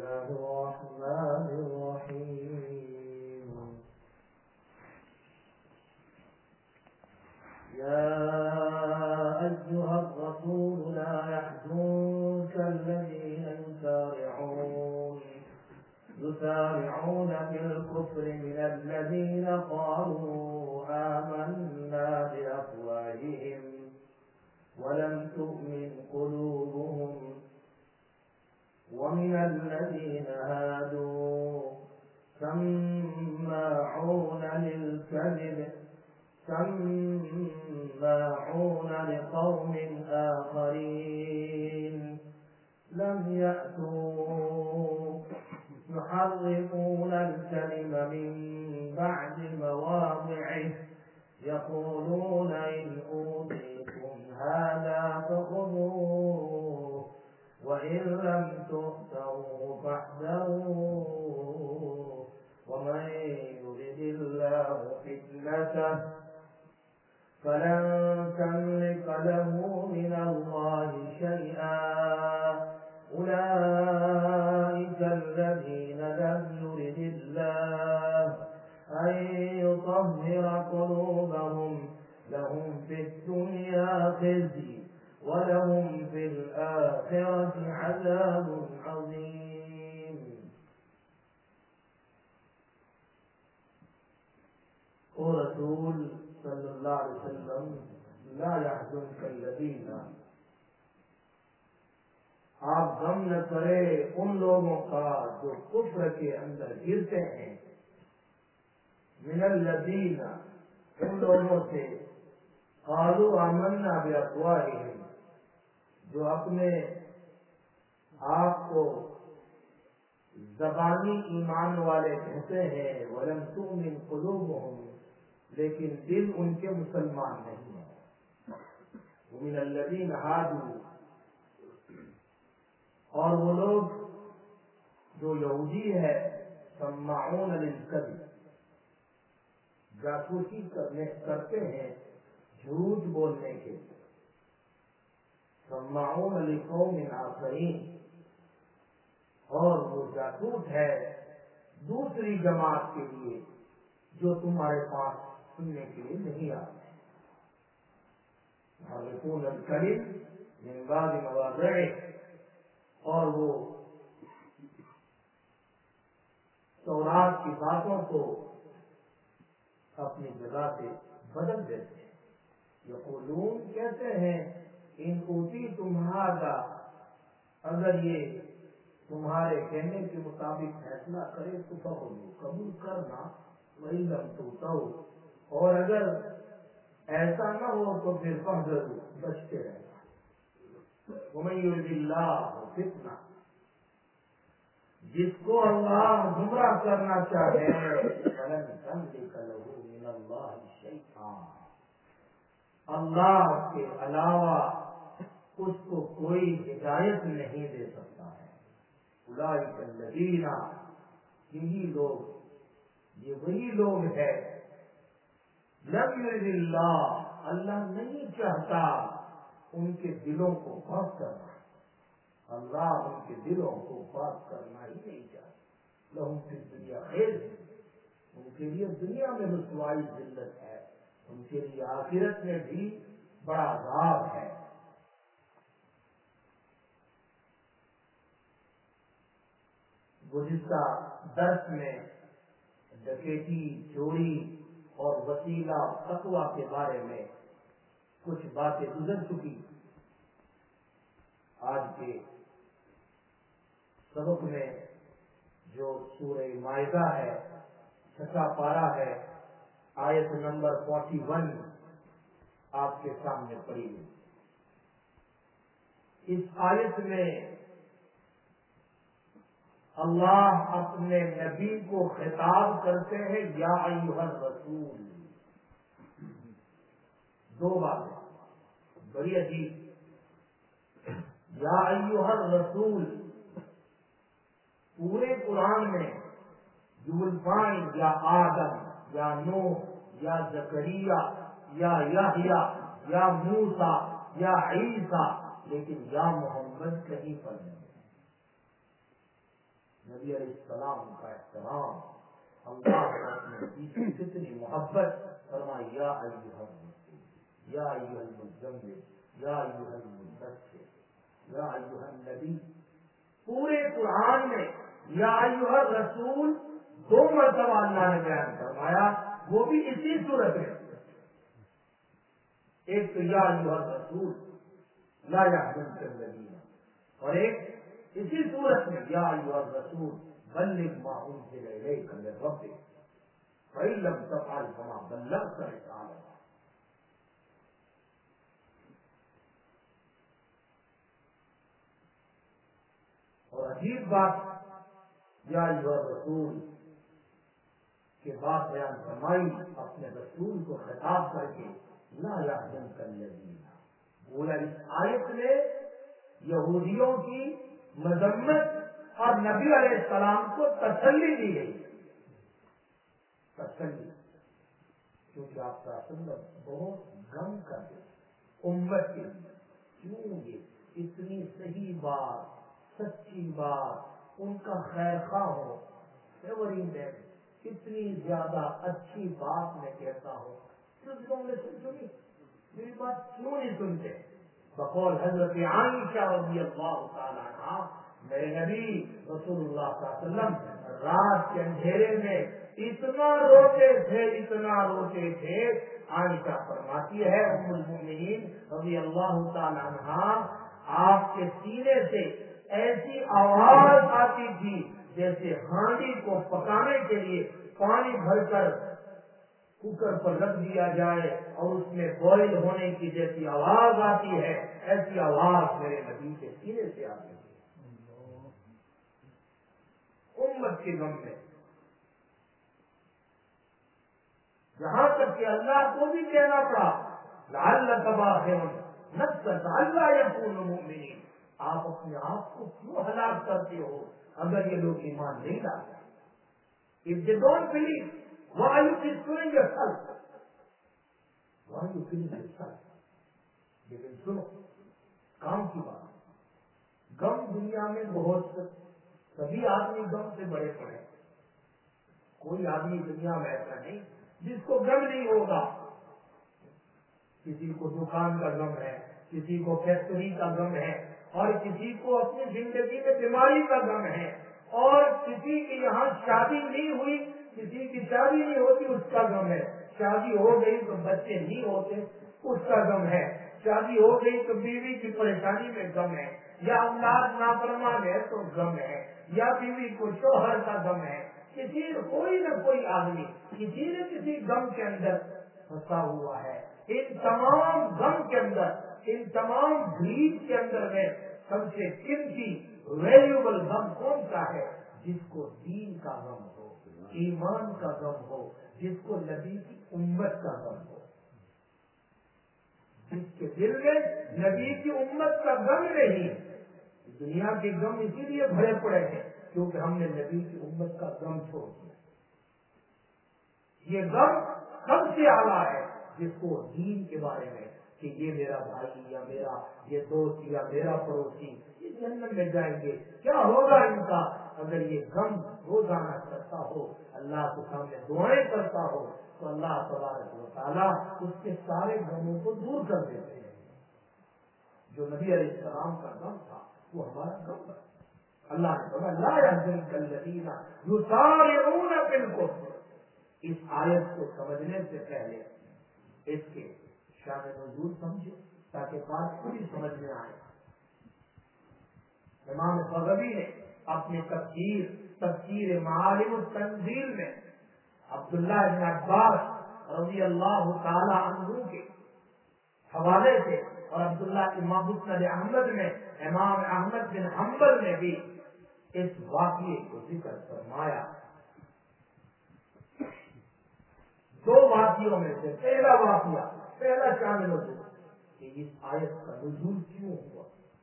الله الرحمن الرحيم يا أيها الرسول لا يحزنك الذين يسارعون في الكفر من الذين قالوا آمنا بأفواههم ولم تؤمن قلوبهم ومن الذين هادوا سماعون للكذب سماعون لقوم آخرين لم يأتوك يحرفون الكلم من بعد مواضعه يقولون إن أوتيتم هذا فخذوه وإن لم تؤتوه فاحذروه ومن يرد الله فتنته فلن تملك له من الله شيئا أولئك الذين لم يرد الله أن يطهر قلوبهم لهم في الدنيا خزي ولهم في الآخرة عذاب عظيم. او رسول صلی اللہ علیہ وسلم لا يحزنك الذین، آپ غم نہ کرے ان لوگوں کا جو کفر کے اندر گرتے ہیں، من الذین، ان لوگوں سے قالوا آمنا بافواہہم، جو اپنے آپ کو زبانی ایمان والے کہتے ہیں، ولم تؤمن قلوبہم، لیکن دل ان کے مسلمان نہیں ہیں، ومن الذین ہادوا، اور وہ لوگ جو یہودی ہے، سماعون للکذب، جاسوسی کرتے ہیں جھوٹ بولنے کے، سماعون لقوم آخرین، اور وہ جاسوس ہے دوسری جماعت کے لیے جو تمہارے پاس سننے کے لیے نہیں آتے، يحرفون الكلم من بعد مواضعه، اور وہ تورات کی باتوں کو اپنی جگہ سے بدل دیتے ہیں، یقولون، کہتے ہیں، ان اوتی تمہارا، اگر یہ تمہارے کہنے کے مطابق فیصلہ کرے تو قبول کرنا، وہی لم تو، اور اگر ایسا نہ ہو تو پھر فاحذروا، بچتے رہنا، ومن یرد اللہ فتنہ، جس کو اللہ گمراہ کرنا چاہے، فلن تملک له من اللہ شیئا، اللہ کے علاوہ اس کو کوئی ہدایت نہیں دے سکتا ہے، اولئک الذین، یہی لوگ، یہ وہی لوگ ہیں، لم یرد اللہ، اللہ نہیں چاہتا ان کے دلوں کو پاک کرنا، اللہ ان کے دلوں کو پاک کرنا ہی نہیں چاہتا، لہم فی الدنیا خیر، ان کے لیے دنیا میں رسوائی ذلت ہے، ان کے لیے آخرت میں بھی بڑا عذاب ہے۔ گزشتہ درس میں ڈکیتی، چوری اور وسیلہ تقویٰ کے بارے میں کچھ باتیں گزر چکی، آج کے سبق میں جو سورہ مائدہ ہے، 6واں پارہ ہے، آیت نمبر 41 آپ کے سامنے پڑی ہے۔ اس آیت میں اللہ اپنے نبی کو خطاب کرتے ہیں، یا ایھا الرسول، دو باتیں بڑی عجیب، یا ایھا الرسول، پورے قرآن میں you will find یا آدم، یا نوح، یا زکریا، یا یحییٰ، یا موسیٰ، یا عیسیٰ، لیکن یا محمد کہیں پر نہیں۔ نبی علیہ السلام کا احترام، اللہ نے اپنے نبی سے کتنی محبت فرمائی، یا ایھا الرسول یا ایھا المزمل یا ایھا المدثر یا ایھا النبی۔ پورے قرآن میں یا ایھا الرسول 2 مرتبہ اللہ نے بیان فرمایا، وہ بھی اسی صورت میں، ایک تو یا ایھا الرسول لا یحزنک الذین، اور ایک اسی صورت میں یا ایھا الرسول بلغ ما انزل الیک من ربک فإن لم تفعل فما بلغت رسالتہ۔ اور عجیب بات، یا ایھا الرسول کے بعد بیان فرمائی اپنے رسول کو خطاب کر کے، لا یحزنک الذین، گویا اس آیت میں یہودیوں کی مذمت اور نبی علیہ السلام کو تسلی دی گئی، تسلی، کیونکہ آپ کا سنت بہت غم کرتے امت کے لیے، کیوں یہ اتنی صحیح بات، سچی بات، ان کا خیر خواہ ہو، اتنی زیادہ اچھی بات میں کہتا ہوں، نے سنی میری بات کیوں نہیں سنتے؟ بقول حضرت عائشہ رضی اللہ تعالیٰ عنہا، میرے نبی رسول اللہ صلی اللہ علیہ وسلم رات کے اندھیرے میں اتنا روتے تھے، اتنا روتے تھے، عائشہ فرماتی ہے ام المؤمنین رضی اللہ تعالیٰ عنہا، آپ کے سینے سے ایسی آواز آتی تھی جیسے ہانڈی کو پکانے کے لیے پانی بھر کر کوکر پر رکھ دیا جائے اور اس میں بوائل ہونے کی جیسی آواز آتی ہے، ایسی آواز میرے نبی کے سینے سے آتی ہے، امت کے غم میں، یہاں تک کہ اللہ کو بھی کہنا پڑا، لعلک باخع نفسک الا یکونوا مؤمنین، آپ اپنے آپ کو کیوں ہلاک کرتے ہو اگر یہ لوگ ایمان نہیں لاتے؟ If they don't believe, why are you killing yourself? Why are you killing yourself? لیکن سنو کام کی بات، غم دنیا میں بہت، سبھی آدمی غم سے بڑے پڑے، کوئی آدمی دنیا میں ایسا نہیں جس کو غم نہیں ہوگا، کسی کو دکان کا غم ہے، کسی کو فیکٹری کا غم ہے، اور کسی کو اپنی زندگی میں بیماری کا غم ہے، اور کسی کی یہاں شادی نہیں ہوئی، کسی کی شادی نہیں ہوتی اس کا غم ہے، شادی ہو گئی تو بچے نہیں ہوتے اس کا غم ہے، شادی ہو گئی تو بیوی کی پریشانی میں غم ہے، یا اولاد نافرمان ہے تو غم ہے، یا بیوی کو شوہر کا غم ہے، کوئی نہ کوئی آدمی کسی نہ کسی غم کے اندر پھنسا ہوا ہے۔ ان تمام غم کے اندر، ان تمام گریف کے اندر میں سب سے قیمتی ویلیوبل غم کون سا ہے؟ جس کو دین کا غم ہو، ایمان کا غم ہو، جس کو نبی کی امت کا غم ہو، جس کے دل میں نبی کی امت کا غم نہیں۔ دنیا کے غم اسی لیے بھرے پڑے ہیں کیونکہ ہم نے نبی کی امت کا غم چھوڑ دیا۔ یہ غم سب سے اعلیٰ ہے جس کو دین کے بارے میں، کہ یہ میرا بھائی یا میرا یہ دوست یا میرا پڑوسی یہ جنت میں جائیں گے، کیا ہوگا ان کا؟ اگر یہ غم روزانہ کرتا ہو، اللہ کے سامنے دعائیں کرتا ہو، تو اللہ تبارک و تعالیٰ اس کے سارے غموں کو دور کر دیتے ہیں۔ جو نبی علیہ السلام کا غم تھا وہ ہمارا غم ہے۔ اللہ نے فرمایا لا يحزنك الذين يسارعون في الكفر۔ اس آیت کو سمجھنے سے پہلے اس کے شان نزول سمجھو تاکہ بات پوری سمجھ میں آئے۔ امام بغوی نے اپنے تفسیر معالم التنزیل میں عبداللہ بن عباس رضی اللہ تعالی عنہ کے حوالے سے، اور عبداللہ امام مسند احمد میں امام احمد بن حنبل نے بھی اس واقعے کو ذکر فرمایا۔ دو واقعوں میں سے پہلا واقعہ، پہلا شان نزول کہ اس آیت کا نزول کیوں ہوا۔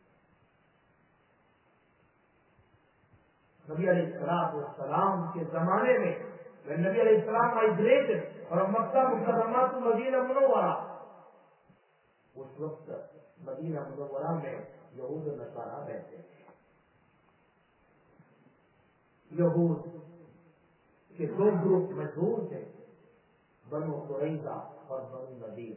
نبی علیہ السلام کے زمانے میں نبی علیہ السلام مائگریٹڈ اور مکہ مکرمہ تو مدینہ منورہ، اس وقت مدینہ منورہ میں یہود و نصارہ رہتے تھے۔ यहूद के दो ग्रुप मशहूर थे, बनु कुरैज़ा और बनु नदीर।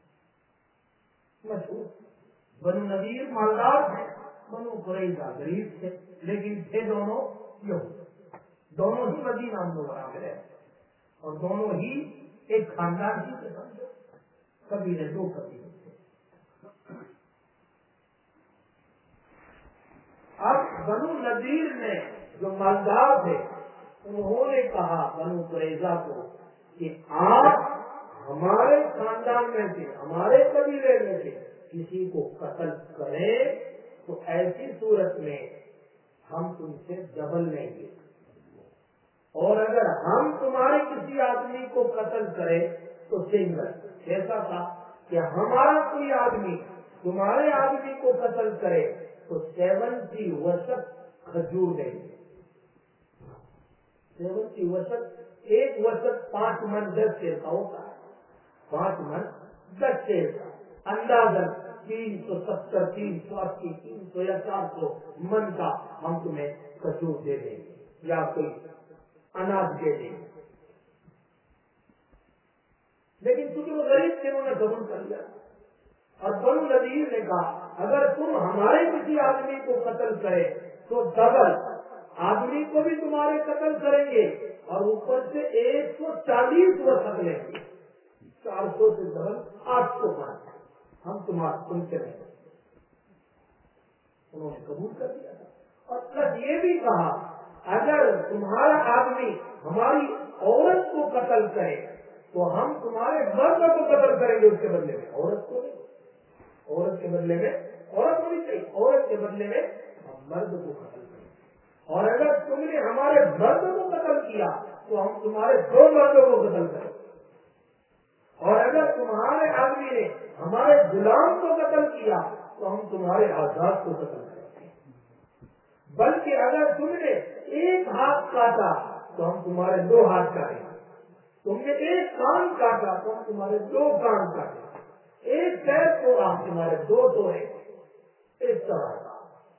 मशहूर बनु नदीर मालदार थे, बनु कुरैज़ा गरीब थे, लेकिन थे दोनों यहूद। दोनों ही मदीना मुनव्वरा में रहे और दोनों ही एक खानदान ही थे, समझो कबीले, दो कबीले थे। अब बनु नदीर ने जो मालदार थे उन्होंने कहा बनु कुरैज़ा को कि आप हमारे खानदान में से, हमारे कबीले में से किसी को कत्ल करें तो ऐसी सूरत में हम तुमसे डबल लेंगे, और अगर हम तुम्हारे किसी आदमी को कत्ल करें तो सिंगल। ऐसा था कि हमारा कोई आदमी तुम्हारे आदमी को कत्ल करे तो 70 वसक खजूर देंगे। 70 वसक, एक वसक 5 मन 10 सेर का होता है, 5 मन 10 सेर का, अंदाजन 370, 380, 300 या 400 मन का हम तुम्हें खजूर दे देंगे या कोई अनाज दे देंगे। लेकिन चूंकि वो गरीब थे उन्होंने कबूल कर लिया। और बनु नदीर ने कहा अगर तुम हमारे किसी आदमी को कत्ल करे तो डबल आदमी को भी तुम्हारे कत्ल करेंगे और ऊपर से 140 वसक लेंगे, 400 से डबल 800 मान हम तुमसे लेंगे। उन्होंने कबूल कर दिया था। और प्लस ये भी कहा अगर तुम्हारा आदमी हमारी औरत को कत्ल करे तो हम तुम्हारे मर्द को कत्ल करेंगे, उसके बदले में औरत को नहीं, औरत के बदले में औरत होनी चाहिए, औरत के बदले में हम मर्द को कत्ल करेंगे। और अगर तुमने हमारे मर्द को कत्ल किया तो हम तुम्हारे 2 मर्दों को कत्ल करेंगे। और अगर तुम्हारे आदमी ने हमारे गुलाम को कत्ल किया तो हम तुम्हारे आजाद को कत्ल करेंगे। बल्कि अगर तुमने एक हाथ काटा तो हम तुम्हारे 2 हाथ काटेंगे, तुमने एक कान काटा तो हम तुम्हारे 2 कान काटेंगे, एक पैर तोड़ा हम तुम्हारे 2 तोड़ेंगे। इस तरह का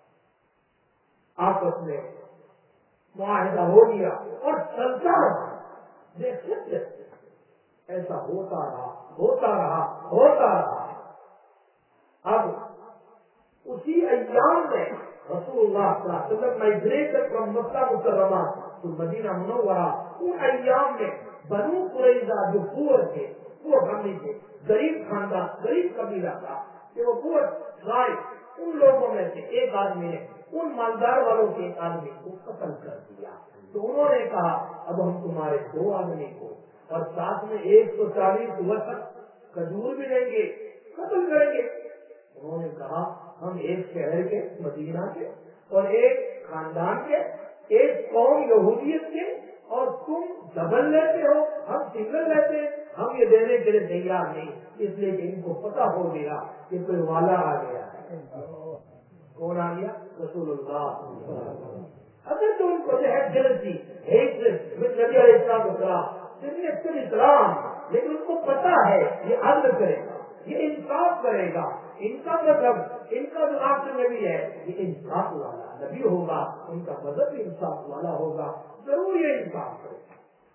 आपस में मुआहिदा हो गया और चलता रहा। देखते ऐसा होता रहा, होता रहा, होता रहा। अब उसी अय्याम में रसूलुल्लाह सल्लल्लाहु अलैहि वसल्लम migrated from Makkah Mukarramah to Madinah Munawwarah. उन अय्याम में बनु कुरैज़ा जो पुअर थे, वो फैमिली थे, गरीब खानदान, गरीब कबीला था, कि वो पुअर ट्राइब, उन लोगों में से एक आदमी ने उन मालदार वालों के एक आदमी को कत्ल कर दिया। तो उन्होंने कहा अब हम तुम्हारे 2 आदमी को और साथ में 140 वसक खजूर भी देंगे, कत्ल करेंगे। उन्होंने कहा हम एक शहर के, मदीना के, और एक खानदान के, एक कौम यहूदियत के, और तुम डबल लेते हो, हम सिंगल लेते हैं, हम ये देने के लिए तैयार नहीं। इसलिए कि इनको पता हो गया कि कोई वाला आ गया है। कौन आ गया? रसूलुल्लाह। अगर तो उनको जलसी इस्लाम, लेकिन उनको पता है ये अदल करेगा, ये इंसाफ करेगा, इनका मजहब, इनका जो आखिर नबी है ये इंसाफ वाला नबी होगा, उनका मजहब इंसाफ वाला होगा, जरूर ये इंसाफ करेगा।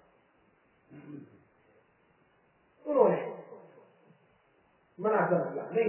उन्होंने मना कर दिया, नहीं।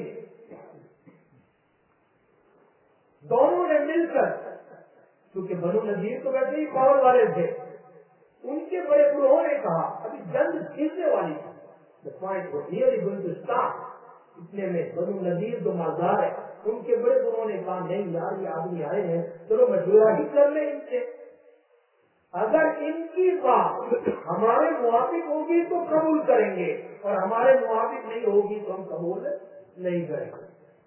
दोनों ने मिलकर, क्योंकि बनु नज़ीर तो वैसे ही पावर वाले थे, उनके बड़े गुरुओं ने कहा अभी जंग खींचने वाली थी, the point was really going to start. इतने में बनु नज़ीर जो मालदार है, उनके बड़े गुरुओं ने कहा नहीं यार ये आदमी आए हैं, चलो मशवरा ही कर ले इनसे, अगर इनकी बात हमारे मुआफिक होगी तो कबूल करेंगे और हमारे मुआफिक नहीं होगी तो हम कबूल नहीं करेंगे।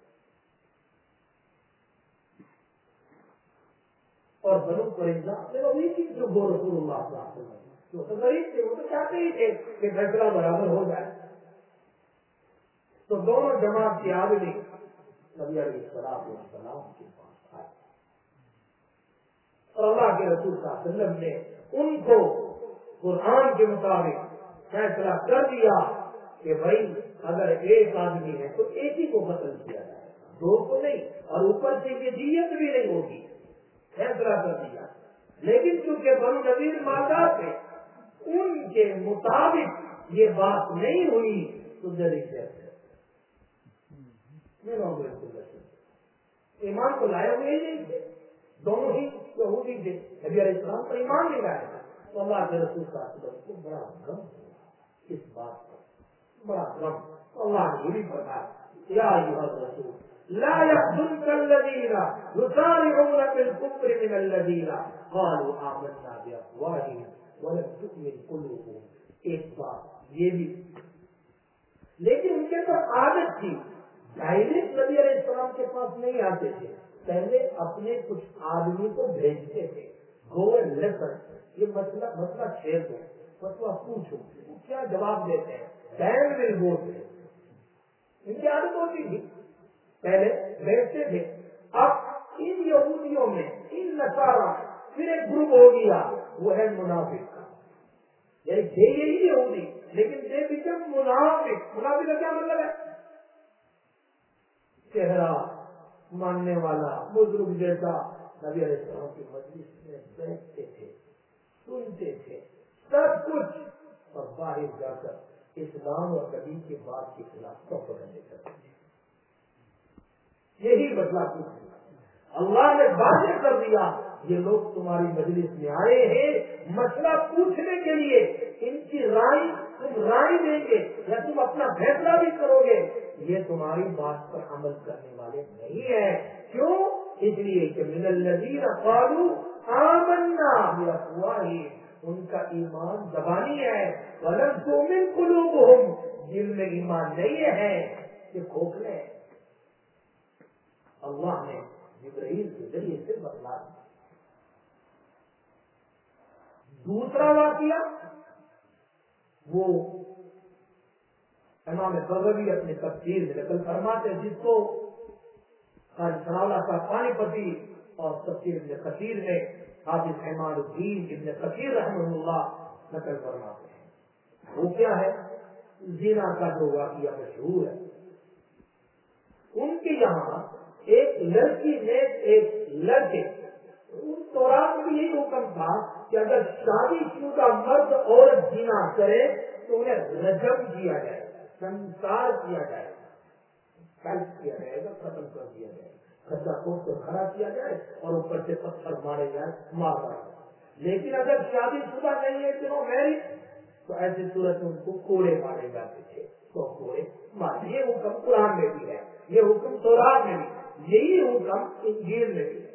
और बनु कुरैज़ा वही चीज जो गो रसूलुल्लाह सल्लल्लाहु अलैहि वसल्लम, जो तो गरीब थे, वो तो चाहते ही थे कि फैसला बराबर हो जाए। तो दोनों जमात के आदमी नबी अलैहिस्सलाम के पास आए और अल्लाह के रसूल सल्लल्लाहु अलैहि वसल्लम ने उनको कुरान के मुताबिक फैसला कर दिया कि भाई अगर एक आदमी है तो एक ही को कत्ल किया जाएगा, 2 को नहीं, और ऊपर से ये दियत भी नहीं होगी। फैसला कर दिया, لیکن چونکہ بنو نذیر مالدار تھے، ان کے مطابق یہ بات نہیں ہوئی تو ایمان کو لائے ہوئے ہی نہیں تھے، دونوں ہی یہودی تھے، نبی علیہ السلام پر ایمان نہیں لائے تو اللہ کے رسول صلی اللہ علیہ وسلم کو بڑا غم ہوا اس بات پر، بڑا غم۔ اللہ نے یہ بھی فرمایا یا ایھا الرسول لا يحزنك الذين يسارعون في الكفر من الذين قالوا آمنا بأفواههم ولم تؤمن قلوبهم۔ ایک بات یہ بھی، لیکن ان کے پاس عادت تھی، ڈائریکٹ نبی علیہ السلام کے پاس نہیں آتے تھے، پہلے اپنے کچھ آدمی کو بھیجتے تھے، گو اینڈ لسن، یہ مسئلہ چھیڑ دو، مسئلہ پوچھو، وہ کیا جواب دیتے ہیں، دین ول گو سے ان کی عادت ہوتی تھی، پہلے بھیجتے تھے۔ اب ان یہودیوں میں ان نصارا پھر ایک گروپ ہو گیا، وہ ہے منافق کا، یعنی تھے یہی یہودی لیکن تھے پیچھے منافق۔ منافق کا کیا مطلب ہے؟ چہرہ ماننے والا بزرگ جیسا، نبی علیہ السلام کی مجلس میں بیٹھتے تھے، سنتے تھے سب کچھ، اور باہر جا کر اسلام اور نبی کے بات کے خلاف پروپیگنڈا کرتے تھے۔ یہی بدلا کچھ اللہ نے واضح کر دیا، یہ لوگ تمہاری مجلس میں آئے ہیں مسئلہ پوچھنے کے لیے، ان کی رائے تم رائے دیں گے یا تم اپنا فیصلہ بھی کرو گے، یہ تمہاری بات پر عمل کرنے والے نہیں ہیں۔ کیوں؟ اس لیے کہ من الذین قالوا آمنا بافواہہم، ان کا ایمان زبانی ہے، ولم تؤمن قلوبہم، دل میں ایمان نہیں ہے، یہ کھوکھلے ہیں۔ اللہ نے جبرائیل کے ذریعے سے بتلا دیا۔ دوسرا واقعہ وہ امام بغوی اپنے تفسیر میں نقل فرماتے ہیں، جس کو کا پانی پتی اور تفسیر ابن کثیر میں حافظ عماد الدین ابن کثیر رحمہ اللہ نقل فرماتے ہیں۔ وہ کیا ہے؟ زنا کا جو واقعہ مشہور ہے، ان کے یہاں ایک لڑکی نے ایک لڑکے، اس دوران بھی یہی حکم تھا کہ اگر شادی شدہ مرد عورت زنا کرے تو انہیں رجم کیا جائے، سنسار کیا جائے، کیا جائے گا، ختم کر دیا جائے گا، گھر کو کھڑا کیا جائے اور اوپر سے پتھر مارے جائے، مار جائے۔ لیکن اگر شادی شدہ نہیں ہے تو میرج، تو ایسی صورت میں ان کو کوڑے مارے جاتے تھے، تو کوڑے مارے۔ یہ حکم قرآن میں بھی ہے، یہ حکم تورات میں بھی، یہی حکم انجیل میں بھی ہے۔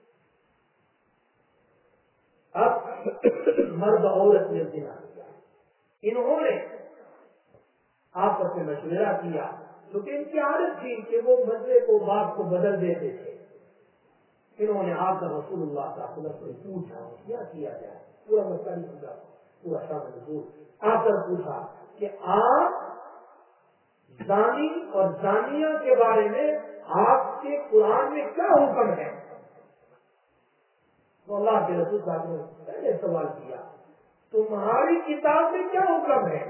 اب مرد عورت نے زنا کیا، انہوں نے آپس میں مشورہ کیا، کیونکہ ان کی عادت تھی کہ وہ مسئلے کو بات کو بدل دیتے تھے۔ انہوں نے آ کر رسول اللہ صلی اللہ علیہ وسلم سے پوچھا کیا کیا جائے، پورا مسئلہ نہیں سمجھا، پورا شام نزول آ کر پوچھا کہ آپ زانی اور زانیہ کے بارے میں آپ کے قرآن میں کیا حکم ہے؟ تو اللہ کے رسول صاحب نے پہلے سوال کیا، تمہاری کتاب میں کیا حکم ہے؟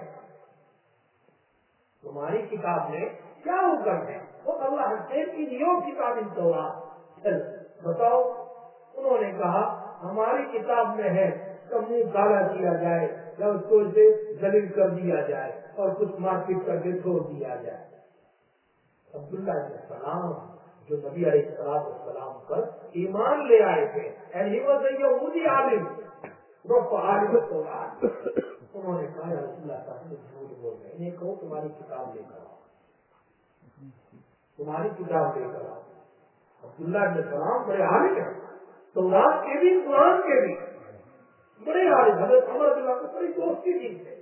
تمہاری کتاب میں کیا حکم ہے؟ وہ اللہ کی نیو کتاب تورات، بتاؤ۔ انہوں نے کہا ہماری کتاب میں ہے کہ منہ کالا کیا جائے یا اس کو اسے ذلیل کر دیا جائے اور کچھ مار پیٹ کر کے چھوڑ دیا جائے۔ عبداللہ بن سلام جو نبی علیہ السلام پر ایمان لے آئے تھے، and he was a یہودی عالم، عالم تورات، انہوں نے کہا رسول اللہ صاحب نے جھوٹ بول رہے ہیں، انہیں کہو تمہاری کتاب لے کر آؤ، تمہاری کتاب لے کر آؤ۔ عبداللہ بن سلام بڑے عالم ہیں، تورات کے بھی قرآن کے بھی بڑے عالم، حضرت عمر رضی اللہ کو بڑی دوستی کی تھے۔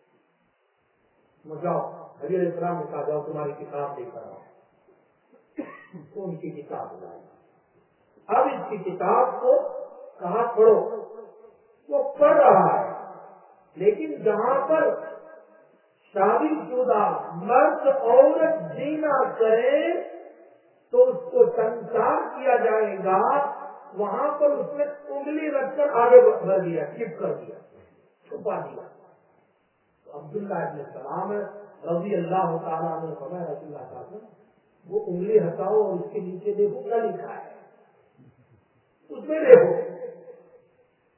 جاؤ، نبی علیہ السلام نے کہا جاؤ تمہاری کتاب لے کر آؤ، ان کی کتاب لائی۔ اب اس کی کتاب کو کہاں پڑھو، وہ پڑھ رہا ہے، لیکن جہاں پر شادی شدہ مرد عورت زنا کرے تو اس کو سنسار کیا جائے گا، وہاں پر اس نے انگلی رکھ کر آگے بڑھ دیا، چپ کر دیا، چھپا دیا۔ عبداللہ ابن سلام رضی اللہ تعالیٰ عنہ فرمایا رسول اللہ صلی اللہ علیہ وسلم وہ انگلی ہٹاؤ اور اس کے نیچے دیکھو کیا لکھا ہے، اس میں دیکھو۔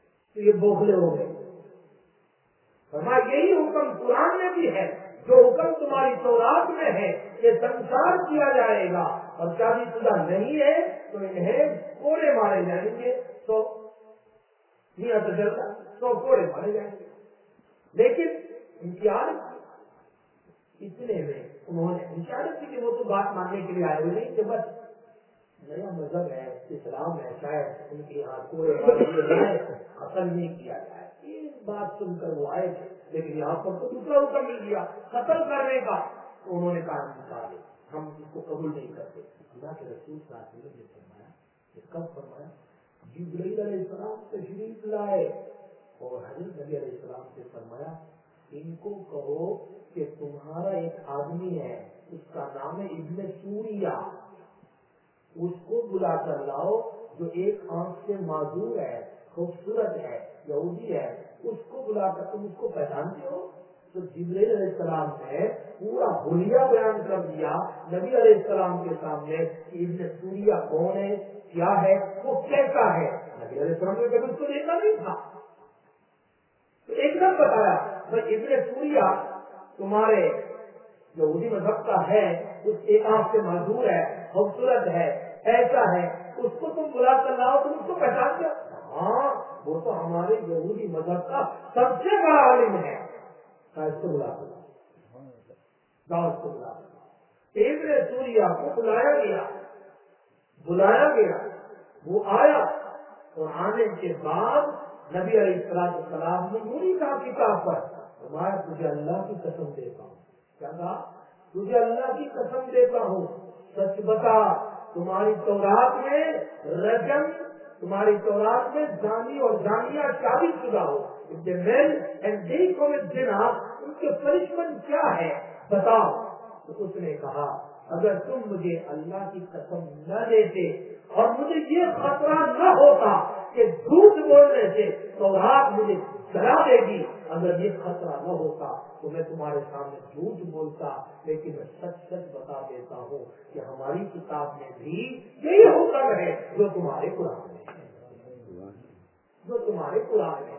ये बोखले हो गए। फरमाया यही हुक्म कुरान में भी है, जो हुक्म तुम्हारी तौरात में है कि संसार किया जाएगा और शादीशुदा नहीं है तो इन्हें कोड़े मारे जाएंगे। तो नहीं आता चलता, तो कोड़े मारे जाएंगे। लेकिन इनकी आदत इतने में उन्होंने इनकी आदत थी कि वो तो बात मानने के लिए आए हुए नहीं थे, बस नया मजहब है, इस्लाम है, शायद उनके यहाँ कोड़े खत्म नहीं किया जाए, ये बात सुनकर वो आए थे। लेकिन यहाँ पर तो दूसरा हुक्म मिल गया कत्ल करने का, तो उन्होंने कहा निकाले, हम इसको कबूल नहीं करते। अल्लाह के रसूल सल्लल्लाहु अलैहि वसल्लम ने फरमाया, कब फरमाया, जिब्रील अलैहिस्सलाम तशरीफ लाए और हज़रत नबी अलैहिस्सलाम से फरमाया, इनको कहो कि तुम्हारा एक आदमी है, उसका नाम है इब्ने सूरिया, उसको बुला कर लाओ, जो एक आंख से माजूर है, खूबसूरत है, यहूदी है, उसको बुलाकर तुम उसको पहचानते हो। तो जिब्रील अलैहिस्सलाम ने पूरा हुलिया बयान कर दिया नबी अलैहिस्सलाम के सामने कि इब्ने सूरिया कौन है, क्या है, वो कैसा है। नबी अलैहिस्सलाम ने कभी उसको देखा नहीं था, तो एकदम बताया भाई इब्ने सूरिया तुम्हारे यहूदी मजहब का है, उस एक आंख से माजूर है, खूबसूरत है, ऐसा है, उसको तुम बुला कर लाओ, तुम उसको पहचानते हो। हाँ, वो तो हमारे यहूदी मजहब का सबसे बड़ा आलिम है, इसको बुला कर लाओ, उसको बुला कर लाओ। इब्ने सूरिया को बुलाया गया, वो आया और आने के बाद नबी अलैहिस्सलाम ने यूं ही कहा किताब पर, तुम्हारा तुझे अल्लाह की कसम देता हूँ, क्या कहा, तुझे अल्लाह की कसम देता हूँ, सच बता, तुम्हारी तौरात में रजम, तुम्हारी तौरात में जानी और जानिया शादीशुदा हो, मेल एंड दे कमिट जिना, उनके पनिशमेंट क्या है बताओ। तो उसने कहा, अगर तुम मुझे अल्लाह की कसम न देते और मुझे ये खतरा न होता कि झूठ बोलने से तौरात मुझे जला देगी, अगर ये खतरा न होता तो मैं तुम्हारे सामने झूठ बोलता, लेकिन मैं सच सच बता देता हूँ कि हमारी किताब में भी यही हुक्म है जो तुम्हारे कुरान में है, जो तुम्हारे कुरान में है।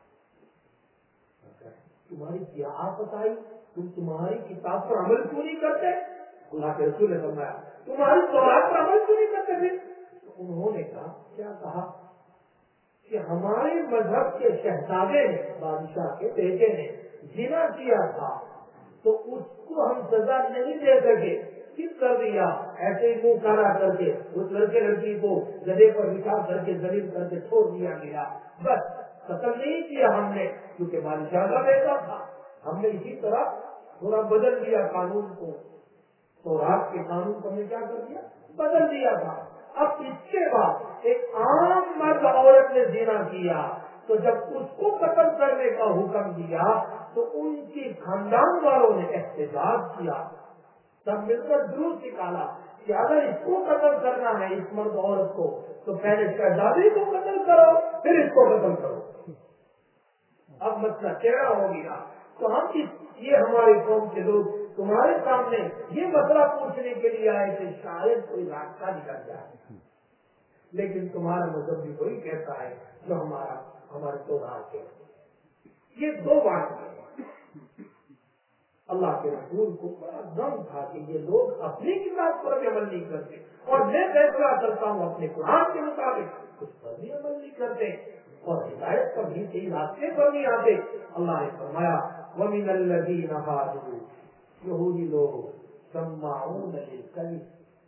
तुम्हारी क्या आफत आई, तुम तुम्हारी किताब पर अमल क्यों नहीं करते। अल्लाह के रसूल ने फरमाया, तुम्हारी तौरात पर अमल क्यों नहीं करते थे। तो उन्होंने कहा, क्या कहा कि हमारे मजहब के शहजादे ने, बादशाह के बेटे ने जिना किया था, तो उसको हम सजा नहीं दे सके, किस कर दिया, ऐसे ही मुंह काला करके उस लड़के लड़की को गधे पर बिठा करके जमीन करके छोड़ दिया गया, बस कत्ल नहीं किया हमने, क्योंकि बादशाह का बेटा था। हमने इसी तरह थोड़ा बदल दिया कानून को, तो रात के कानून को हमने क्या कर दिया, बदल दिया था। अब इसके बाद एक आम मर्द औरत ने जिना किया, तो जब उसको कत्ल करने का हुक्म दिया तो उनकी खानदान वालों ने एहतजाज किया, सब मिलकर जुलूस निकाला कि अगर इसको कत्ल करना है, इस मर्द औरत को, तो पहले शहजादी को कत्ल करो, फिर इसको कत्ल करो। अब मसला टेढ़ा हो गया, तो हम ये हमारे कौम के लोग तुम्हारे सामने ये मसला पूछने के लिए आए थे, शायद कोई रास्ता निकल जाए, लेकिन तुम्हारा मजहब भी वही कहता है जो हमारे तौरात है। ये दो बात है। अल्लाह के रसूल को बड़ा गम था कि ये लोग अपनी किताब पर भी अमल नहीं करते, और मैं फैसला करता हूँ अपने कुरान के मुताबिक, उस पर भी अमल नहीं करते और हिदायत पर भी सही रास्ते पर नहीं आते। अल्लाह ने फरमाया, वमिनल लज़ीना हादू, यहूदी लोग सम्माऊन लिल-कज़िब,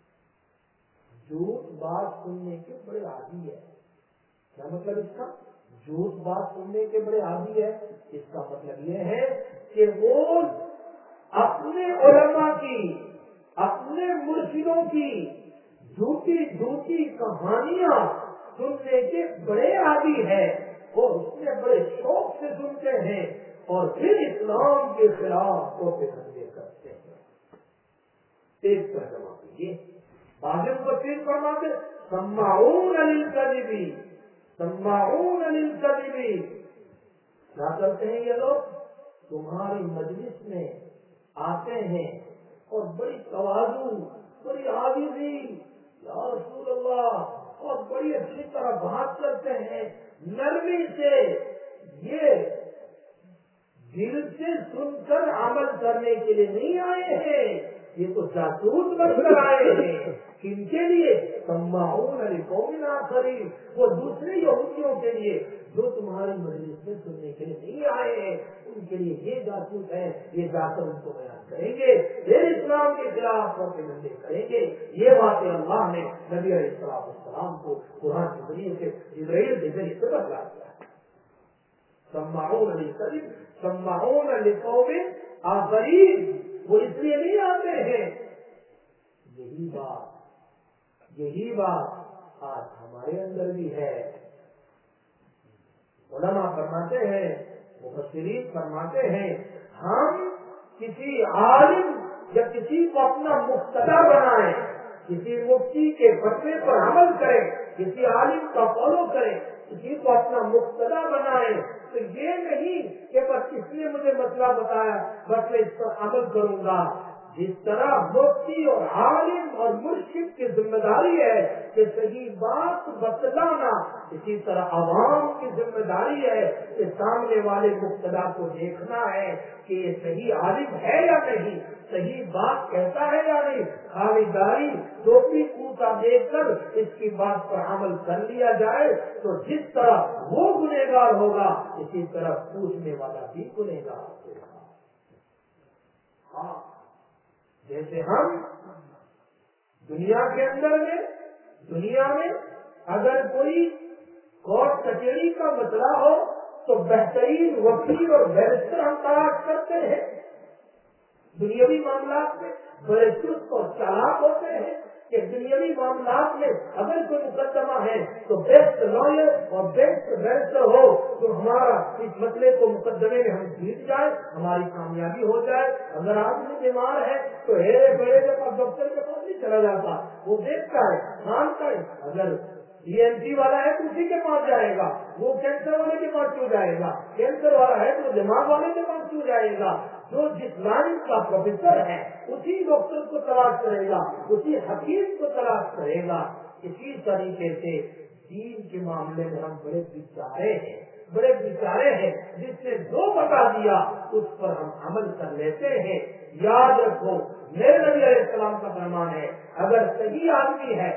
झूठ बात सुनने के बड़े आदी है। क्या मतलब इसका, झूठ बात सुनने के बड़े आदी है। इसका मतलब ये है कि वो अपने उलमा की, अपने मुर्शिदों की झूठी झूठी कहानियां सुनने के बड़े आदी है, और उसमें बड़े शौक से सुनते हैं, और फिर इस्लाम के खिलाफ तो धंधे करते हैं। एक तरजमा कीजिए, बाज़ मुफस्सिरीन फरमाते सम्माऊन लिल-कज़िबी, सम्माऊन लिल-कज़िबी, क्या करते हैं ये लोग, तुम्हारी मजलिस में आते हैं और बड़ी तवाज़ु, बड़ी आजिज़ी, या रसूल अल्लाह اور بڑی اچھی طرح بات کرتے ہیں نرمی سے، یہ دل سے سن کر عمل کرنے کے لیے نہیں آئے ہیں، یہ تو جاسوس بن کر آئے ہیں۔ کن کے لیے؟ سماعون لقوم آخرین، وہ دوسرے یہودیوں کے لیے جو تمہاری مجلس میں سننے کے لیے نہیں آئے ہیں، ان کے لیے یہ جاسوس ہے، یہ جا کر ان کو بیان کریں گے، پھر اسلام کے خلاف پروپیگنڈے کریں گے۔ یہ باتیں اللہ نے نبی علیہ السلام کو قرآن کے ذریعے سے جبرائیل کے ذریعے سے بتلا دیا۔ سماعون للکذب سماعون لقوم آخرین، وہ اس لیے نہیں آتے ہیں۔ یہی بات آج ہمارے اندر بھی ہے۔ علماء فرماتے ہیں، مفسرین فرماتے ہیں، ہم کسی عالم یا کسی کو اپنا مقتدا بنائیں، کسی مفتی کے فتوے پر عمل کریں، کسی عالم کا فالو کریں، کسی کو اپنا مقتدا بنائیں، تو یہ نہیں کہ بس اس نے مجھے مسئلہ بتایا بس میں اس پر عمل کروں گا۔ جس طرح مفتی اور عالم اور مرشد کی ذمہ داری ہے کہ صحیح بات بتلانا، اسی طرح عوام کی ذمہ داری ہے کہ سامنے والے مقتدا کو دیکھنا ہے کہ یہ صحیح عالم ہے یا نہیں، صحیح بات کہتا ہے یا نہیں۔ خالی داری ٹوپی کوتا دیکھ کر اس کی بات پر عمل کر لیا جائے تو جس طرح وہ گنہگار ہوگا اسی طرح پوچھنے والا بھی گنہگار ہوگا۔ ہاں، جیسے ہم دنیا میں اگر کوئی کورٹ کچہری کا مسئلہ ہو تو بہترین وکیل اور بیرسٹر ہم تلاش کرتے ہیں۔ دنیاوی معاملات میں بڑے چست اور چالاک ہوتے ہیں کہ دنیاوی معاملات میں اگر کوئی مقدمہ ہے تو بیسٹ لائر اور بیسٹ بیرسٹر ہو تو ہمارا اس مسئلے کو مقدمے میں ہم جیت جائے، ہماری کامیابی ہو جائے۔ اگر آدمی بیمار ہے تو ہیرے بڑے کے پاس ڈاکٹر کے پاس نہیں چلا جاتا، وہ دیکھتا ہے، مانتا ہے۔ اگر ENT والا ہے تو اسی کے پاس جائے گا، وہ کینسر والے کے پاس کیوں جائے گا؟ کینسر والا ہے تو دماغ والے کے پاس کیوں جائے گا؟ جو جس لائن کا پروفیسر ہے اسی ڈاکٹر کو تلاش کرے گا، اسی حکیم کو تلاش کرے گا۔ اسی طریقے سے دین کے معاملے میں ہم بڑے بیچارے ہیں، جس نے جو بتا دیا اس پر ہم عمل کر لیتے ہیں۔ یاد رکھو، میرے نبی علیہ السلام کا فرمان ہے، اگر صحیح آدمی ہے،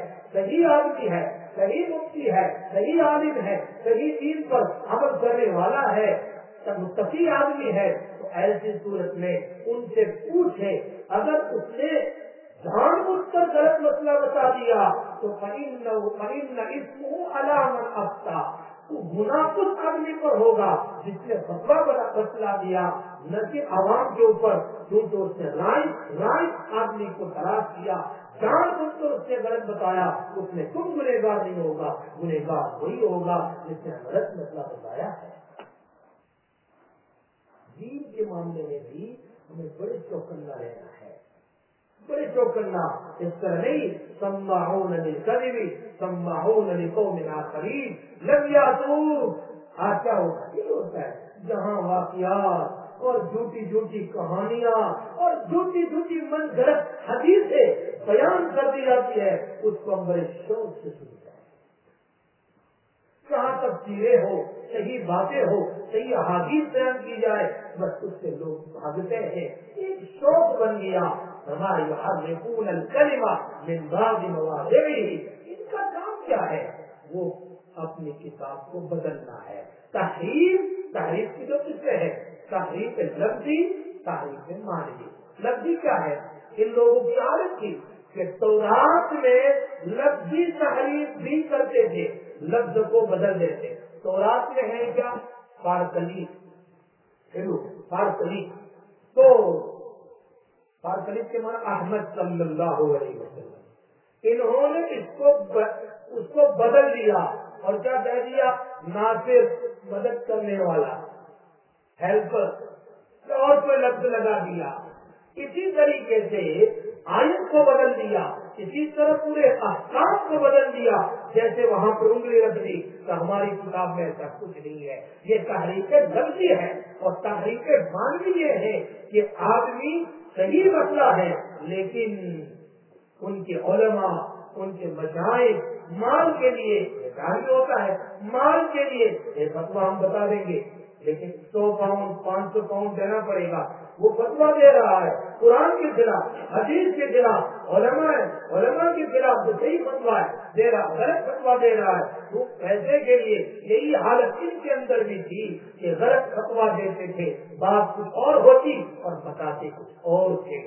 صحیح مفتی ہے، صحیح عالم ہے، صحیح دین پر عمل کرنے والا ہے، متقی آدمی ہے، تو ایسی صورت میں ان سے پوچھے، اگر اس نے جان بوجھ کر غلط مسئلہ بتا دیا تو فَإِنَّ إِثْمُهُ عَلَىٰ مَنْ أَفْتَىٰ، تو گناہ اس آدمی پر ہوگا جس نے فتویٰ بتلا دیا، نہ کہ عوام کے اوپر، کیونکہ اس نے رائٹ آدمی کو تلاش کیا، جان بوجھ کر اس نے غلط بتایا، اس میں تم گنہگار نہیں ہوگا، گنہگار وہی ہوگا جس نے غلط مسئلہ بتایا ہے۔ دین کے معاملے میں بھی ہمیں بڑے چوکنا رہنا ہے، بڑے چوکنا، اس طرح نہیں سماعون للکذب سماعون لقوم آخرین لم یاتوا۔ آج کیا ہوتا ہے؟ یہ ہوتا ہے جہاں واقعات اور جھوٹی کہانیاں اور جھوٹی من گھڑت حدیثیں بیان کر دی جاتی ہے، اس کو ہم بڑے شوق سے سنتے ہیں۔ جہاں تک چیزیں ہو، صحیح باتیں ہو، صحیح احادیث بیان کی جائے، بس اس سے لوگ بھاگتے ہیں، ایک شوق بن گیا۔ ہمارے یحرفون الکلمہ من بعد مواضعہ، ان کا کام کیا ہے؟ وہ اپنی کتاب کو بدلنا ہے۔ تحریف کی جو قسمیں ہے، تحریف لفظی، تحریف معنوی۔ لفظی کیا ہے؟ ان لوگوں کی عادت تھی کہ تورات میں لفظی تحریف بھی کرتے تھے، لفظ کو بدل دیتے۔ تورات میں ہے کیا؟ فارکلیف، تو فارکلیف کے معنی احمد صلی اللہ علیہ وسلم، انہوں نے اس کو بدل دیا اور کیا کہہ دیا؟ ناصر، مدد کرنے والا، ہیلپر، اور کوئی لفظ لگا دیا۔ اسی طریقے سے آیت کو بدل دیا، اسی طرح پورے احکام کو بدل دیا، جیسے وہاں پر انگلی رکھ دی تو ہماری کتاب میں ایسا کچھ نہیں ہے۔ یہ تحریف لفظی ہے، اور تحریف معنوی یہ ہے کہ آدمی صحیح مسئلہ ہے لیکن ان کے علماء، ان کے مشائخ، مال کے لیے بھی ہوتا ہے، مال کے لیے یہ فتویٰ ہم بتا دیں گے، لیکن 100 پاؤنڈ 500 پاؤنڈ دینا پڑے گا، وہ فتویٰ دے رہا ہے قرآن کے خلاف، حدیث کے خلاف، علماء کے خلاف، جو صحیح فتویٰ ہے دے رہا، غلط فتویٰ دے رہا ہے، وہ پیسے کے لیے۔ یہی حالت ان کے اندر بھی تھی کہ غلط فتویٰ دیتے تھے، بات کچھ اور ہوتی اور بتاتے کچھ اور تھے۔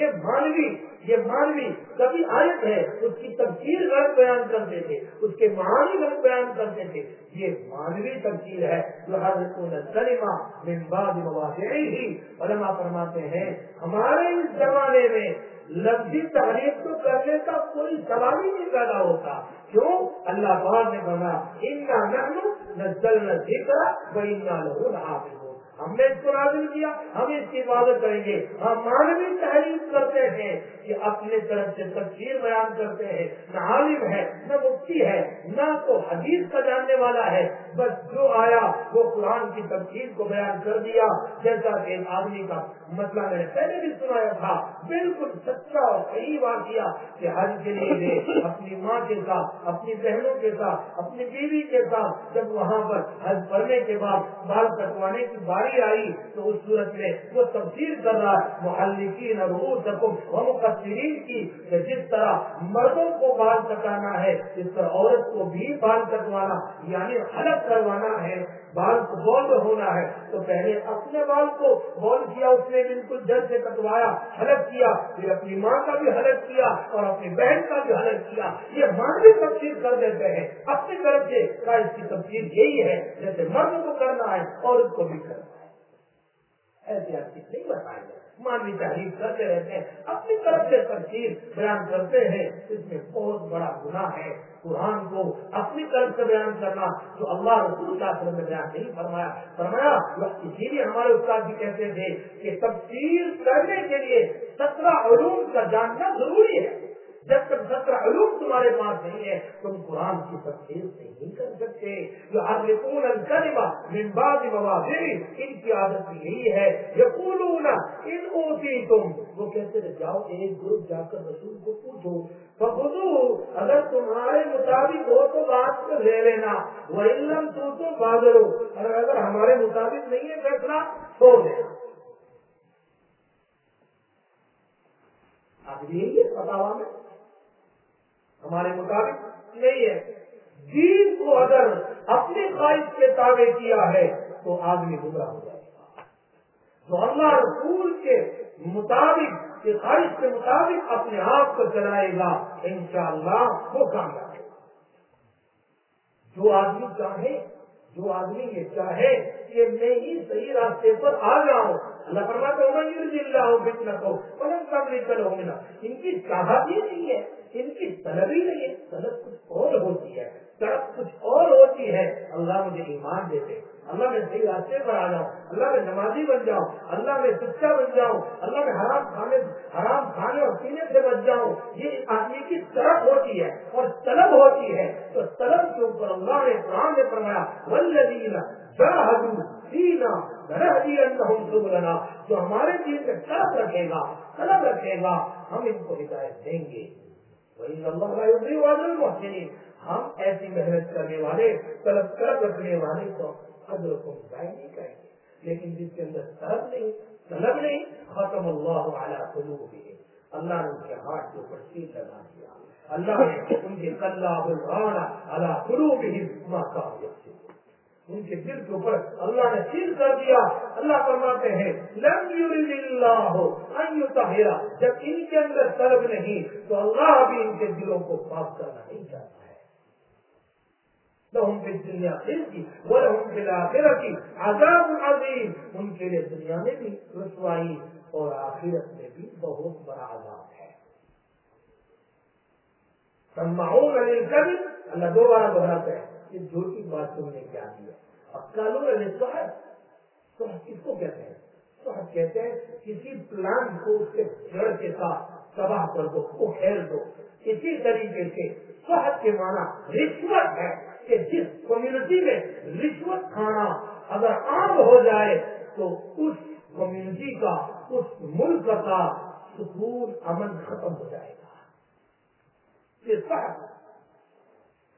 یہ مانوی کبھی آیت ہے اس کی تفسیر غلط بیان کرتے تھے، اس کے معانی غلط بیان کرتے تھے، یہ مانوی تفسیر ہے جو حضرت الکلمہ من بعد مواضعہ۔ علماء فرماتے ہیں ہمارے اس زمانے میں لفظی تحریف تو کرنے کا کوئی سوال ہی نہیں پیدا ہوتا۔ کیوں؟ اللہ پاک نے فرمایا انا نحن نزلنا الذکر وانا لہ لحافظون، ہم نے اس کو نازل کیا، ہم اس کی عبادت کریں گے۔ ہم مانوی تحریف کرتے ہیں کہ اپنے طرف سے تفسیر بیان کرتے ہیں، نہ عالم ہے نہ مفتی ہے نہ تو حدیث کا جاننے والا ہے، بس جو آیا وہ قرآن کی تفسیر کو بیان کر دیا۔ جیسا کہ ایک آدمی کا مسئلہ میں نے پہلے بھی سنایا تھا، بالکل سچا اور صحیح واقعہ کہ حج کے لیے اپنی ماں کے ساتھ، اپنی بہنوں کے ساتھ، اپنی بیوی کے ساتھ جب وہاں پر حج کرنے کے بعد بال کٹوانے کی باری آئی تو اس صورت میں وہ تفسیر کر رہا ہے محلقین رؤوسکم ومقصرین کی، کہ جس طرح مردوں کو بال کٹانا ہے اس طرح عورت کو بھی بال کٹوانا یعنی حلق کروانا ہے، بال کو بول ہونا ہے۔ تو پہلے اپنے بال کو بول کیا، اس نے بالکل جڑ سے کٹوایا، حلق کیا، پھر اپنی ماں کا بھی حلق کیا اور اپنی بہن کا بھی حلق کیا۔ یہ مانوی تفسیر کر دیتے ہیں اپنی طرف سے، اس کی تفسیر یہی ہے جیسے مرد کو کرنا ہے اور اس کو بھی کرنا ہے، ایسے آپ نہیں بتائیں گے۔ مانوی تحریف کرتے رہتے ہیں، اپنی طرف سے تفسیر بیان کرتے ہیں، اس میں بہت بڑا گناہ ہے۔ قرآن کو اپنی طرف سے بیان کرنا جو اللہ رسول صلی اللہ علیہ وسلم نے بیان نہیں فرمایا اسی لیے ہمارے استاد بھی کہتے تھے کہ تفسیر کرنے کے لیے 17 علوم کا جاننا ضروری ہے۔ جب تک 17 علوم تمہارے پاس نہیں ہے تم قرآن کی تفسیر نہیں کر سکتے۔ یحرفون الکلمہ من بعد مواضعہ، ان کی عادت یہی ہے۔ یقولون ان اوتیتم، وہ کہتے تھے جاؤ ایک گروپ جا کر رسول کو پوچھو، فخذوہ، اگر تمہارے مطابق ہو تو بات کو لے لینا، وَإِن لَّمْ تُؤْتُوا فَاعْذِرُوا، اگر ہمارے مطابق نہیں ہے فیصلہ چھوڑ دینا۔ اب یہی ہے فتاویٰ میں ہمارے مطابق نہیں ہے۔ دین کو اگر اپنی خواہش کے تابع کیا ہے تو آدمی گمراہ ہو جائے گا۔ جو اللہ رسول کے مطابق کی خواہش کے مطابق اپنے آپ کو چلائے گا انشاءاللہ وہ کامیاب ہوگا۔ جو آدمی یہ چاہے کہ میں ہی صحیح راستے پر آ جاؤں، اللہ فرماتا ہے من یرد اللہ فتنتہ فلن تملک له منہ، ان کی چاہت ہی نہیں ہے، ان کی طلب ہی نہیں ہے، طلب کچھ اور ہوتی ہے، طلب کچھ اور ہوتی ہے۔ اللہ مجھے ایمان دے دے، اللہ میں صحیح راستے پر آ جاؤں، اللہ میں نمازی بن جاؤں، اللہ میں سچا بن جاؤں، اللہ میں حرام کھانے اور پینے سے بچ جاؤں، یہ آدمی کی طرف ہوتی ہے اور طلب ہوتی ہے۔ تو طلب کے اوپر اللہ نے قرآن میں فرمایا والذین جاہدوا فینا لنہدینہم سبلنا، جو ہمارے دین میں طلب رکھے گا ہم ان کو ہدایت دیں گے۔ وَإِنَّ اللَّهَ لَا يُضِيعُ أَجْرَ الْمُحْسِنِينَ، ہم ایسی محنت کرنے والے طلب رکھنے والے کو اجر کو ضائع نہیں کریں گے، لیکن جس کے اندر طلب نہیں ختم اللہ علی قلوبہم، اللہ نے ان کے ہاتھ کے اوپر سیل لگا دیا، اللہ نے ان کے کلا بران علی قلوبہم ما کانوا یکسبون، ان کے دل کے اوپر اللہ نے سیل کر دیا۔ اللہ فرماتے ہیں لم یرد اللہ ان یطہر، جب ان کے اندر طلب نہیں تو اللہ بھی ان کے دلوں کو پاک کرنا نہیں چاہتا ہے۔ لہم فی الدنیا خزی ولہم فی الآخرۃ عذاب عظیم، ان کے لیے دنیا میں بھی رسوائی اور آخرت میں بھی بہت بڑا عذاب ہے۔ سماعون للکذب، اللہ دوبارہ دہراتا ہے یہ جھوٹی بات تم نے کیا دی ہے۔ اقالون للسحت، سحت کس کو کہتے ہیں؟ سحت کہتے ہیں کسی پلان کو اس کے جڑ کے ساتھ تباہ کر دو، اکھیڑ دو۔ اسی طریقے سے سحت کے معنی رشوت ہے کہ جس کمیونٹی میں رشوت کھانا اگر عام ہو جائے تو اس کمیونٹی کا، اس ملک کا سکون امن ختم ہو جائے گا۔ یہ سحت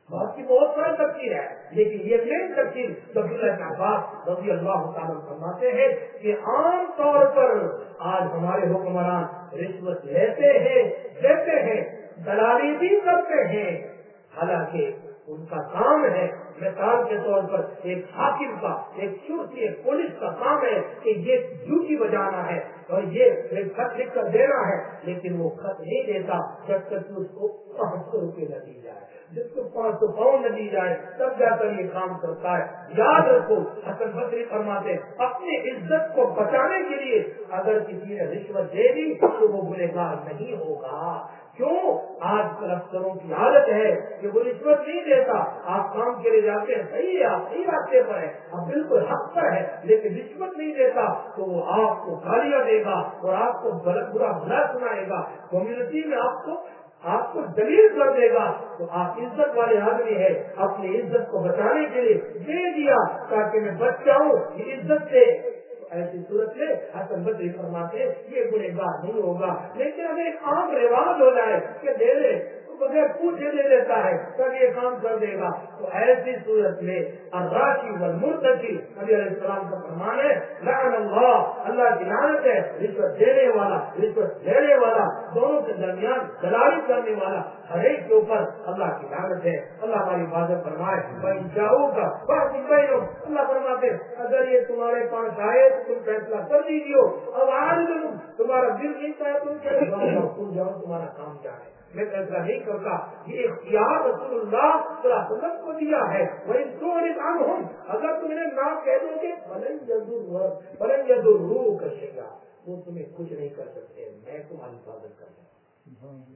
بات کی بہت ساری تفسیر ہے، لیکن یہ مین تفسیر عبداللہ بن عباس رضی اللہ تعالیٰ فرماتے ہیں کہ عام طور پر آج ہمارے حکمران رشوت لیتے ہیں، دیتے ہیں، دلالی بھی کرتے ہیں، حالانکہ ان کا کام ہے، مثال کے طور پر ایک حاکم کا، ایک شرطی، ایک پولیس کا کام ہے کہ یہ ڈیوٹی بجانا ہے اور یہ ایک خط لکھ کر دینا ہے، لیکن وہ خط نہیں دیتا جب تک کہ اس کو 500 روپے نہ دی جائے، جس کو 500 پاؤنڈ نہ دی جائے تب جا کر یہ کام کرتا ہے۔ یاد رکھو، حسن بصری فرماتے اپنی عزت کو بچانے کے لیے اگر کسی نے رشوت دے دی تو وہ گنہگار نہیں ہوگا۔ کیوں؟ آج کل افسروں کی حالت ہے کہ وہ رشوت نہیں دیتا، آپ کام کے لیے جاتے ہیں، صحیح ہے، آپ صحیح راستے پر ہے، آپ بالکل حق پر ہے، لیکن رشوت نہیں دیتا تو وہ آپ کو گالیاں دے گا اور آپ کو برا بھلا سنائے گا، کمیونٹی میں آپ کو دلیل کر دے گا۔ تو آپ عزت والے آدمی ہے، اپنی عزت کو بچانے کے لیے دے دیا تاکہ میں بچ جاؤں یہ عزت سے، ایسی صورت میں حسن بصری فرماتے یہ گنہگار نہیں ہوگا۔ لیکن اگر ایک عام رواج ہو جائے کہ دے دے بغیر پوچھے دے دیتا ہے تب یہ کام کر دے گا، تو ایسی صورت میں الراشی والمرتشی، نبی علیہ السلام کا فرمان ہے لعن اللہ کی لعنت ہے، رشوت دینے والا، رشوت لینے والا، دونوں کے درمیان دلالی کرنے والا، ہر ایک کے اوپر اللہ کی لعنت ہے۔ اللہ ہماری حفاظت فرمائے۔ وَإِن جَاءُوكَ فَاحْكُم بَيْنَهُمْ، اللہ فرماتے اگر یہ تمہارے پاس آئے تو تم فیصلہ کر دیجیے، اب آج تمہارا دل نہیں چاہے تم کہہ جاؤ تمہارا کام کیا ہے، میں فیصلہ نہیں کرتا۔ یہ اختیار رسول اللہ صلی اللہ علیہ وسلم کو دیا ہے۔ وَإِن تُعْرِضْ عَنْهُمْ، اگر تم انہیں نہ کہہ دو کہ فَلَن يَضُرُّوكَ شَيْئًا، وہ تمہیں کچھ نہیں کر سکتے، میں تمہاری حفاظت کرتا ہوں۔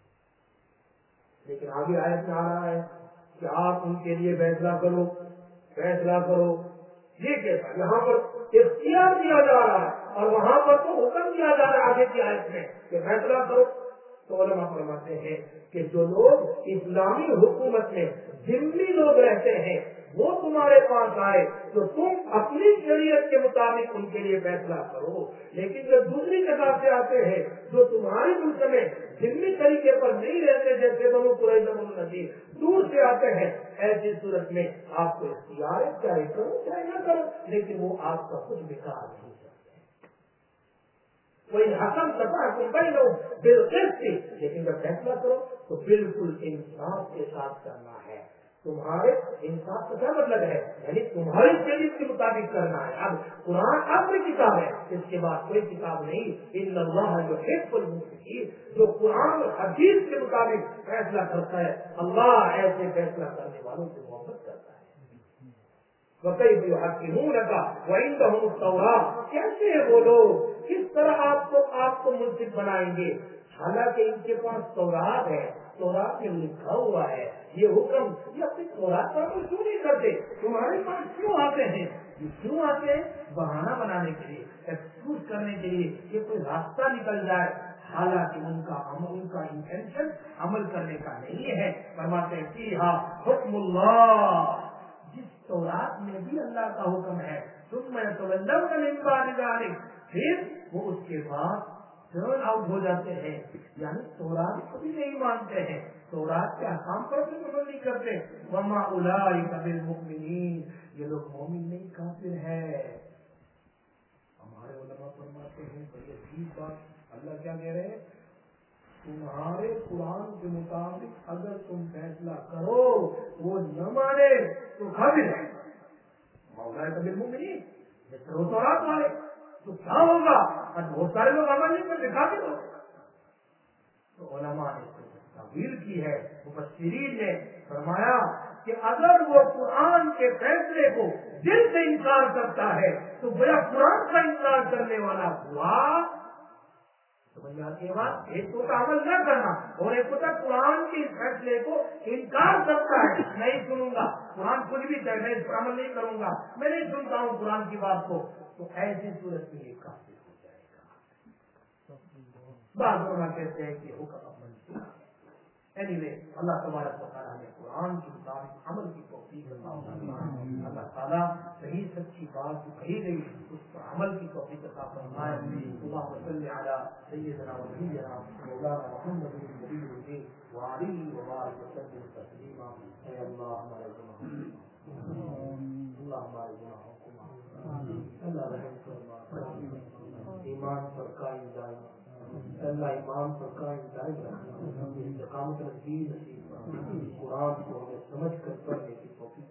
لیکن آگے آیت میں آ رہا ہے کہ آپ ان کے لیے فیصلہ کرو، فیصلہ کرو، یہ کیسا؟ یہاں پر اختیار دیا جا رہا ہے اور وہاں پر تو حکم دیا جا رہا ہے آگے کی آیت میں کہ فیصلہ کرو۔ تو علماء فرماتے ہیں کہ جو لوگ اسلامی حکومت میں ذمہ لوگ رہتے ہیں وہ تمہارے پاس آئے تو تم اپنی شریعت کے مطابق ان کے لیے فیصلہ کرو، لیکن جو دوسری جگہ سے آتے ہیں جو تمہاری ملک میں ذمہ طریقے پر نہیں رہتے، جیسے بنو قریظہ بنو نذیر دور سے آتے ہیں، ایسی صورت میں آپ کو اختیار ہے، چاہے کرو چاہے نہ کرو، لیکن وہ آپ کا کچھ بگاڑ نہیں سکتے۔ کوئی حکم سفا کو پڑھ لو بالقسط، لیکن جب فیصلہ کرو تو بالکل انصاف کے ساتھ کرنا ہے۔ تمہارے انصاف کا کیا مطلب ہے؟ یعنی تمہاری شریعت کے مطابق کرنا ہے۔ اب قرآن اپنی کتاب ہے، اس کے بعد کوئی کتاب نہیں۔ ان اللہ یحب المقسطین، جو قرآن اور حدیث کے مطابق فیصلہ کرتا ہے اللہ ایسے فیصلہ کرنے والوں سے محبت کرتا ہے۔ وَكَيْفَ يُحَكِّمُونَكَ وَعِندَهُمُ التَّوْرَاةُ، کیسے ہیں وہ لوگ، کس طرح آپ کو منصف بنائیں گے، حالانکہ ان کے پاس تورات ہے، تورات میں لکھا ہوا ہے یہ حکم، یہ اپنی تورات پر عمل کیوں نہیں کرتے؟ تمہارے پاس کیوں آتے ہیں؟ یہ کیوں آتے ہیں؟ بہانہ بنانے کے لیے، ایکسکیوز کرنے کے لیے، یہ کوئی راستہ نکل جائے، حالانکہ ان کا انٹینشن عمل کرنے کا نہیں ہے۔ فرماتے ہیں فیہا حکم اللہ، جس تورات میں بھی اللہ کا حکم ہے، ثم یتولون من بعد ذلک، پھر وہ اس کے بعد ٹرن آؤٹ ہو جاتے ہیں، یعنی تورات کو بھی نہیں مانتے ہیں، تورات کے احکام پر بھی عمل نہیں کرتے۔ وما اولئک بالمؤمنین، یہ لوگ مومن نہیں کافر ہے۔ ہمارے علماء فرماتے ہیں بڑی عجیب بات، اللہ کیا کہہ رہے ہیں؟ تمہارے قرآن کے مطابق اگر تم فیصلہ کرو وہ نہ مانے تو کافر ہے۔ مولا کبھی بالمؤمنین، یہ تورات والے تو کیا ہوگا؟ اور بہت سارے لوگ عمل نہیں کرتے، کافر ہو۔ تو علماء نے تعویل کی ہے، مفسرین نے فرمایا کہ اگر وہ قرآن کے فیصلے کو دل سے انکار کرتا ہے تو گویا قرآن کا انکار کرنے والا ہوا۔ سمجھ آتی ہے بات؟ ایک تو عمل نہ کرنا اور ایک ہوتا قرآن کے فیصلے کو انکار کرتا ہے، نہیں سنوں گا قرآن کچھ بھی کہے، میں اس پر عمل نہیں کروں گا، میں نہیں سنتا ہوں قرآن کی بات کو، تو ایسی صورت میں یہ کافر ہو جائے گا۔ بعض علماء کہتے ہیں کہ حکم منسوخ ہے۔ اینیوے، اللہ تبارک و تعالیٰ نے قرآن کے مطابق عمل کی توفیق عطا فرمائے۔ اللہ تعالیٰ کہیں سچی بات جو کہی گئی اس پر عمل کی توفیق عطا فرمائے. اللهم صل على سيدنا ونبينا مولانا محمد النبي الأمي وعلى وبارك وسلم تسليما. اے اللہ ہمارے گناہوں اللہ ہمارے گناہوں کو معاف کر. اللہ رحم فرما. ایمان پر قائم دائم اللہ ایمان پر قائم دائم رکھنا. استقامت نصیب نصیب قرآن کو ہمیں سمجھ کر پڑھنے کی توفیق.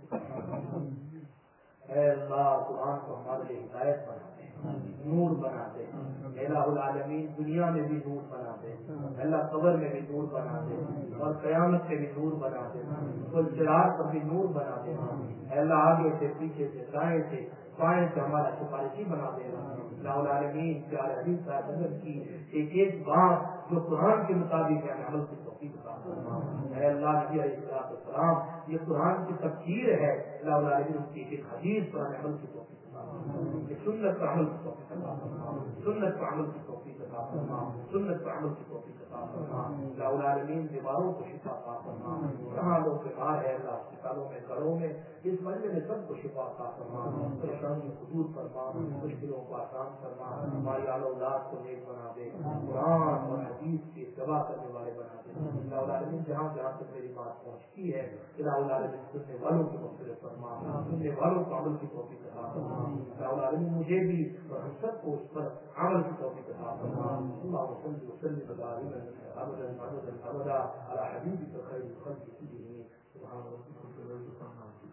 اے اللہ قرآن کو ہمارے لیے ہدایت بنا دے, نور بنا دے. الہ العالمین دنیا میں بھی نور بنا دے, اللہ قبر میں بھی نور بنا دے, اور قیامت میں بھی نور بنا دے, اور چراغ پر بھی نور بنا دے. اللہ آگے سے پیچھے سے دائیں سے بائیں سے ہمارا سفارشی بنا دے. الہ العالمین پیارے حبیب صاحب کی ایک ایک بات جو قرآن کے مطابق ہے عمل کی توفیق عطا فرما. اے اللہ نبی علیہ السلام یہ قرآن کی تفسیر ہے. الہ العالمین کی ایک حدیث پر عمل کی توفیق عطا فرما. سنت پر عمل کی توفیق عطا فرما. سنت پر عمل کی توفیق عطا فرما. سنت پر عمل کی توفیق عطا فرما. الہ العالمین بیماروں کو شفا عطا فرما. جہاں لوگ بیمار ہے اللہ اسپتالوں میں گھروں میں اس مہینے میں سب کو شفا عطا فرما. پریشانی کو دور فرما, مشکلوں کو آسان فرما. ہماری آل اولاد کو نیک بنا دے, قرآن اور حدیث کی اتباع کرنے والے بنا دے. الہ العالمین جہاں جہاں تک میری بات پہنچتی ہے الہ العالمین سننے والوں کی مغفرت فرما, سننے والوں کو عمل کی توفیق عطا فرما. الہ العالمین مجھے بھی اور ہم سب کو اس پر عمل کی توفیق عطا فرما. اللهم صل وسلم دائما ابدا ابدا ابدا على حبيبك خير الخلق كلهم. سبحان ربك رب العزة عما يصفون.